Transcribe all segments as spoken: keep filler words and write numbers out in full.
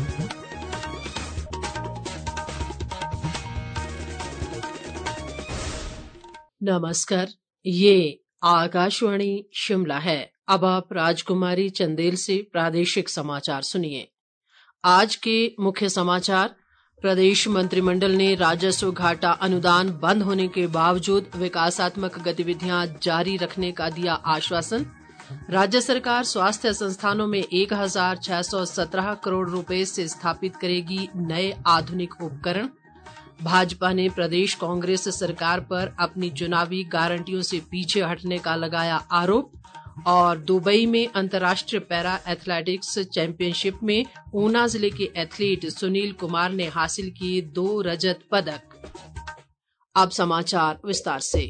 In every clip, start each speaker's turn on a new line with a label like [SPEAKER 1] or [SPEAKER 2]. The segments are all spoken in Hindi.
[SPEAKER 1] नमस्कार, ये आकाशवाणी शिमला है। अब आप राजकुमारी चंदेल से प्रादेशिक समाचार सुनिए। आज के मुख्य समाचार। प्रदेश मंत्रिमंडल ने राजस्व घाटा अनुदान बंद होने के बावजूद विकासात्मक गतिविधियां जारी रखने का दिया आश्वासन। राज्य सरकार स्वास्थ्य संस्थानों में एक हजार छह सौ सत्रह करोड़ रुपए से स्थापित करेगी नए आधुनिक उपकरण। भाजपा ने प्रदेश कांग्रेस सरकार पर अपनी चुनावी गारंटियों से पीछे हटने का लगाया आरोप। और दुबई में अंतर्राष्ट्रीय पैरा एथलेटिक्स चैंपियनशिप में ऊना जिले के एथलीट सुनील कुमार ने हासिल किए दो रजत पदक। अब समाचार विस्तार से।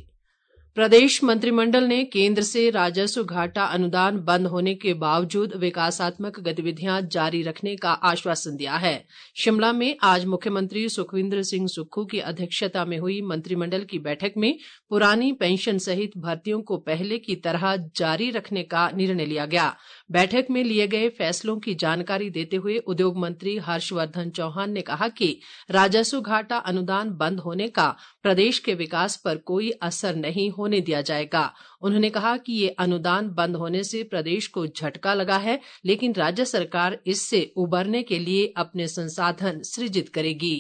[SPEAKER 1] प्रदेश मंत्रिमंडल ने केंद्र से राजस्व घाटा अनुदान बंद होने के बावजूद विकासात्मक गतिविधियां जारी रखने का आश्वासन दिया है। शिमला में आज मुख्यमंत्री सुखविंदर सिंह सुक्खू की अध्यक्षता में हुई मंत्रिमंडल की बैठक में पुरानी पेंशन सहित भर्तियों को पहले की तरह जारी रखने का निर्णय लिया गया। बैठक में लिए गए फैसलों की जानकारी देते हुए उद्योग मंत्री हर्षवर्धन चौहान ने कहा कि राजस्व घाटा अनुदान बंद होने का प्रदेश के विकास पर कोई असर नहीं होने दिया जाएगा। उन्होंने कहा कि ये अनुदान बंद होने से प्रदेश को झटका लगा है, लेकिन राज्य सरकार इससे उबरने के लिए अपने संसाधन सृजित करेगी।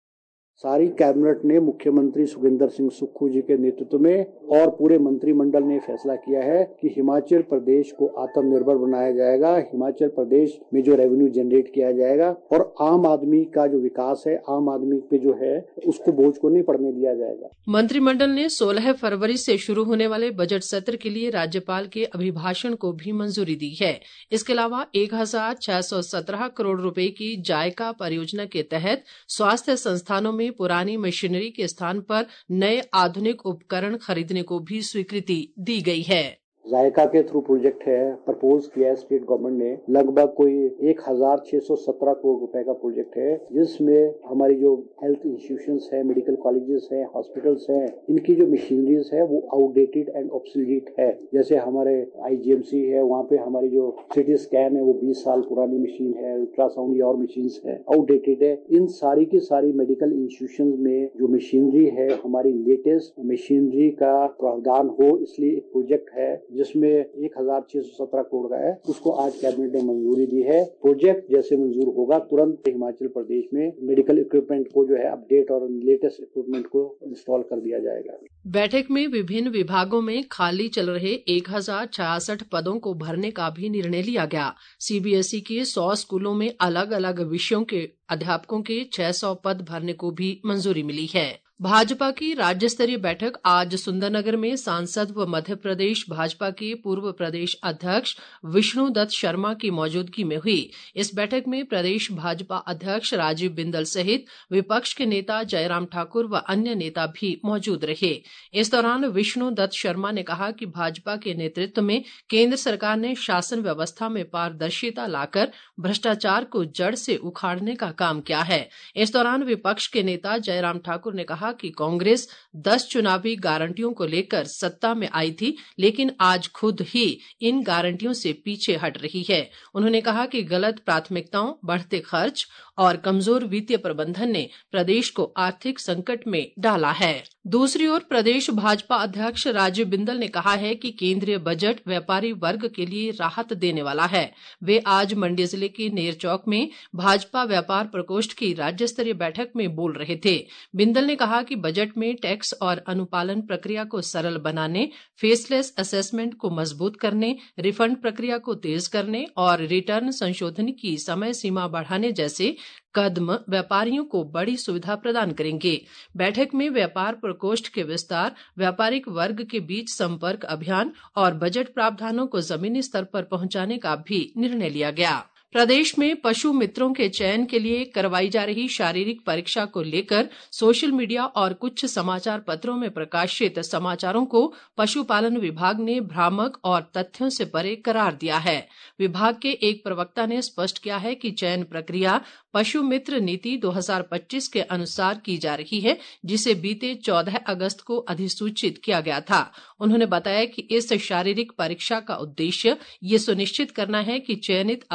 [SPEAKER 2] सारी कैबिनेट ने मुख्यमंत्री सुखविंदर सिंह सुक्खू जी के नेतृत्व में और पूरे मंत्रिमंडल ने फैसला किया है कि हिमाचल प्रदेश को आत्मनिर्भर बनाया जाएगा। हिमाचल प्रदेश में जो रेवेन्यू जनरेट किया जाएगा और आम आदमी का जो विकास है, आम आदमी पे जो है उसको बोझ को नहीं पड़ने दिया जाएगा।
[SPEAKER 1] मंत्रिमंडल ने सोलह फरवरी से शुरू होने वाले बजट सत्र के लिए राज्यपाल के अभिभाषण को भी मंजूरी दी है। इसके अलावा एक हजार छह सौ सत्रह करोड़ रुपए की जायका परियोजना के तहत स्वास्थ्य संस्थानों में पुरानी मशीनरी के स्थान पर नए आधुनिक उपकरण खरीदने को भी स्वीकृति दी गई है।
[SPEAKER 2] जायका के थ्रू प्रोजेक्ट है, प्रपोज किया है स्टेट गवर्नमेंट ने, लगभग कोई एक हजार छह सौ सत्रह करोड़ रुपए का प्रोजेक्ट है, जिसमें हमारी जो हेल्थ इंस्टीट्यूशंस है, मेडिकल कॉलेजेस है, हॉस्पिटल्स है, इनकी जो मशीनरीज है वो आउटडेटेड एंड ऑब्सोलीट है। जैसे हमारे आईजीएमसी है, वहाँ पे हमारी जो सिटी स्कैन है वो बीस साल पुरानी मशीन है, अल्ट्रासाउंड या और मशीन है आउटडेटेड है। इन सारी की सारी मेडिकल इंस्टीट्यूशन में जो मशीनरी है, हमारी लेटेस्ट मशीनरी का प्रावधान हो, इसलिए एक प्रोजेक्ट है जिसमें एक हजार छह सौ सत्रह करोड़ का है, उसको आज कैबिनेट ने मंजूरी दी है। प्रोजेक्ट जैसे मंजूर होगा तुरंत हिमाचल प्रदेश में मेडिकल इक्विपमेंट को जो है अपडेट और लेटेस्ट इक्विपमेंट को इंस्टॉल कर दिया जाएगा।
[SPEAKER 1] बैठक में विभिन्न विभागों में खाली चल रहे एक हजार छियासठ पदों को भरने का भी निर्णय लिया गया। सीबीएसई के सौ स्कूलों में अलग अलग विषयों के अध्यापकों के छह सौ पद भरने को भी मंजूरी मिली है। भाजपा की राज्य स्तरीय बैठक आज सुंदरनगर में सांसद व मध्य प्रदेश भाजपा के पूर्व प्रदेश अध्यक्ष विष्णु दत्त शर्मा की मौजूदगी में हुई। इस बैठक में प्रदेश भाजपा अध्यक्ष राजीव बिंदल सहित विपक्ष के नेता जयराम ठाकुर व अन्य नेता भी मौजूद रहे। इस दौरान विष्णु दत्त शर्मा ने कहा कि भाजपा के नेतृत्व में केंद्र सरकार ने शासन व्यवस्था में पारदर्शिता लाकर भ्रष्टाचार को जड़ से उखाड़ने का काम किया है। इस दौरान विपक्ष के नेता जयराम ठाकुर ने कहा कि कांग्रेस दस चुनावी गारंटियों को लेकर सत्ता में आई थी, लेकिन आज खुद ही इन गारंटियों से पीछे हट रही है। उन्होंने कहा कि गलत प्राथमिकताओं, बढ़ते खर्च और कमजोर वित्तीय प्रबंधन ने प्रदेश को आर्थिक संकट में डाला है। दूसरी ओर प्रदेश भाजपा अध्यक्ष राजीव बिंदल ने कहा है कि केंद्रीय बजट व्यापारी वर्ग के लिए राहत देने वाला है। वे आज मंडी जिले के नेरचौक में भाजपा व्यापार प्रकोष्ठ की राज्य स्तरीय बैठक में बोल रहे थे। बिंदल ने कहा कि बजट में टैक्स और अनुपालन प्रक्रिया को सरल बनाने, फेसलेस असेसमेंट को मजबूत करने, रिफंड प्रक्रिया को तेज करने और रिटर्न संशोधन की समय सीमा बढ़ाने जैसे कदम व्यापारियों को बड़ी सुविधा प्रदान करेंगे। बैठक में व्यापार प्रकोष्ठ के विस्तार, व्यापारिक वर्ग के बीच संपर्क अभियान और बजट प्रावधानों को जमीनी स्तर पर पहुंचाने का भी निर्णय लिया गया। प्रदेश में पशु मित्रों के चयन के लिए करवाई जा रही शारीरिक परीक्षा को लेकर सोशल मीडिया और कुछ समाचार पत्रों में प्रकाशित समाचारों को पशुपालन विभाग ने भ्रामक और तथ्यों से परे करार दिया है। विभाग के एक प्रवक्ता ने स्पष्ट किया है कि चयन प्रक्रिया पशु मित्र नीति दो हज़ार पच्चीस के अनुसार की जा रही है, जिसे बीते चौदह अगस्त को अधिसूचित किया गया था। उन्होंने बताया कि इस शारीरिक परीक्षा का उद्देश्य ये सुनिश्चित करना है कि चयनित अभ्यर्थी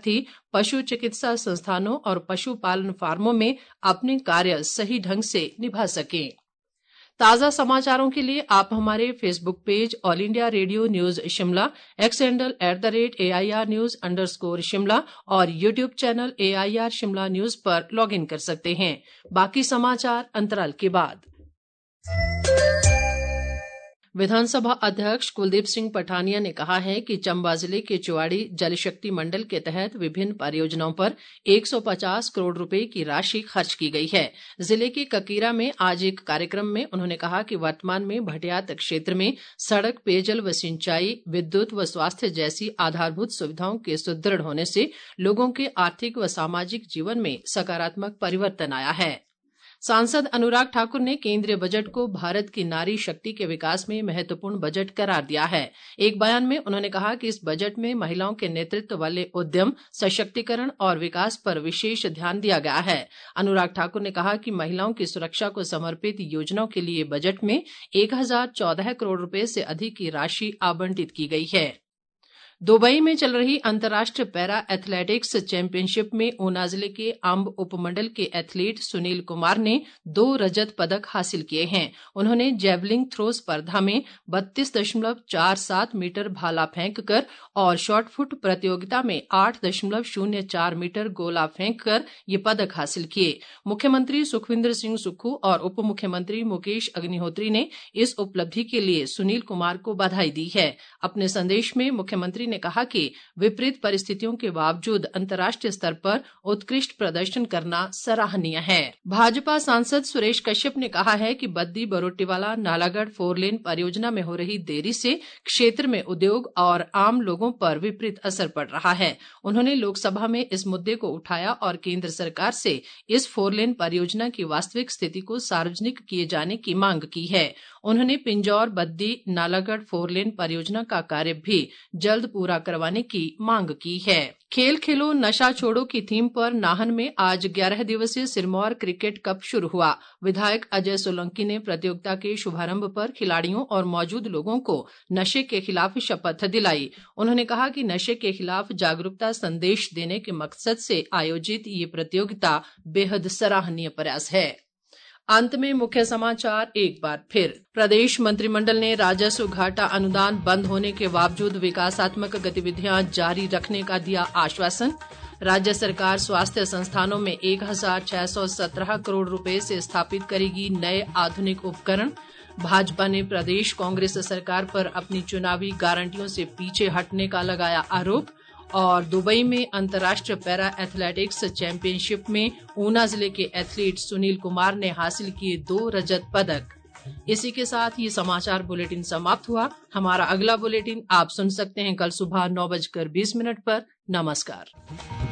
[SPEAKER 1] ही पशु चिकित्सा संस्थानों और पशुपालन फार्मों में अपने कार्य सही ढंग से निभा सकें। ताज़ा समाचारों के लिए आप हमारे Facebook page All India Radio news Shimla, X handle at the rate A I R news underscore Shimla और YouTube channel A I R Shimla news पर लॉग इन कर सकते हैं। बाकी समाचार अंतराल के बाद। विधानसभा अध्यक्ष कुलदीप सिंह पठानिया ने कहा है कि चंबा जिले के चुवाड़ी जल शक्ति मंडल के तहत विभिन्न परियोजनाओं पर एक सौ पचास करोड़ रुपए की राशि खर्च की गई है। जिले के ककीरा में आज एक कार्यक्रम में उन्होंने कहा कि वर्तमान में भटियात क्षेत्र में सड़क, पेयजल व सिंचाई, विद्युत व स्वास्थ्य जैसी आधारभूत सुविधाओं के सुदृढ़ होने से लोगों के आर्थिक व सामाजिक जीवन में सकारात्मक परिवर्तन आया है। सांसद अनुराग ठाकुर ने केंद्रीय बजट को भारत की नारी शक्ति के विकास में महत्वपूर्ण बजट करार दिया है। एक बयान में उन्होंने कहा कि इस बजट में महिलाओं के नेतृत्व वाले उद्यम, सशक्तिकरण और विकास पर विशेष ध्यान दिया गया है। अनुराग ठाकुर ने कहा कि महिलाओं की सुरक्षा को समर्पित योजनाओं के लिए बजट में एक हजार चौदह करोड़ रुपए से अधिक की राशि आवंटित की गई है। दुबई में चल रही अंतर्राष्ट्रीय पैरा एथलेटिक्स चैंपियनशिप में ऊना जिले के अंब उपमंडल के एथलीट सुनील कुमार ने दो रजत पदक हासिल किए हैं। उन्होंने जैवलिन थ्रो स्पर्धा में बत्तीस दशमलव चार सात मीटर भाला फेंक कर और शॉटपुट प्रतियोगिता में आठ दशमलव शून्य चार मीटर गोला फेंक कर ये पदक हासिल किए। मुख्यमंत्री सुखविंदर सिंह सुक्खू और उप मुख्यमंत्री मुकेश अग्निहोत्री ने इस उपलब्धि के लिए सुनील कुमार को बधाई दी है। अपने संदेश में मुख्यमंत्री ने कहा कि विपरीत परिस्थितियों के बावजूद अंतर्राष्ट्रीय स्तर पर उत्कृष्ट प्रदर्शन करना सराहनीय है। भाजपा सांसद सुरेश कश्यप ने कहा है कि बद्दी बरोटीवाला नालागढ़ फोरलेन परियोजना में हो रही देरी से क्षेत्र में उद्योग और आम लोगों पर विपरीत असर पड़ रहा है। उन्होंने लोकसभा में इस मुद्दे को उठाया और केंद्र सरकार से इस फोरलेन परियोजना की वास्तविक स्थिति को सार्वजनिक किए जाने की मांग की है। उन्होंने पिंजौर बद्दी नालागढ़ फोरलेन परियोजना का कार्य भी जल्द पूरा करवाने की मांग की है। खेल खेलो नशा छोड़ो की थीम पर नाहन में आज ग्यारह दिवसीय सिरमौर क्रिकेट कप शुरू हुआ। विधायक अजय सोलंकी ने प्रतियोगिता के शुभारंभ पर खिलाड़ियों और मौजूद लोगों को नशे के खिलाफ शपथ दिलाई। उन्होंने कहा कि नशे के खिलाफ जागरूकता संदेश देने के मकसद से आयोजित ये प्रतियोगिता बेहद सराहनीय प्रयास है। अंत में मुख्य समाचार एक बार फिर। प्रदेश मंत्रिमंडल ने राजस्व घाटा अनुदान बंद होने के बावजूद विकासात्मक गतिविधियां जारी रखने का दिया आश्वासन। राज्य सरकार स्वास्थ्य संस्थानों में एक हजार छह सौ सत्रह करोड़ रुपए से स्थापित करेगी नए आधुनिक उपकरण। भाजपा ने प्रदेश कांग्रेस सरकार पर अपनी चुनावी गारंटियों से पीछे हटने का लगाया आरोप। और दुबई में अंतर्राष्ट्रीय पैरा एथलेटिक्स चैंपियनशिप में ऊना जिले के एथलीट सुनील कुमार ने हासिल किए दो रजत पदक। इसी के साथ ये समाचार बुलेटिन समाप्त हुआ। हमारा अगला बुलेटिन आप सुन सकते हैं कल सुबह नौ बजकर बीस मिनट पर। नमस्कार।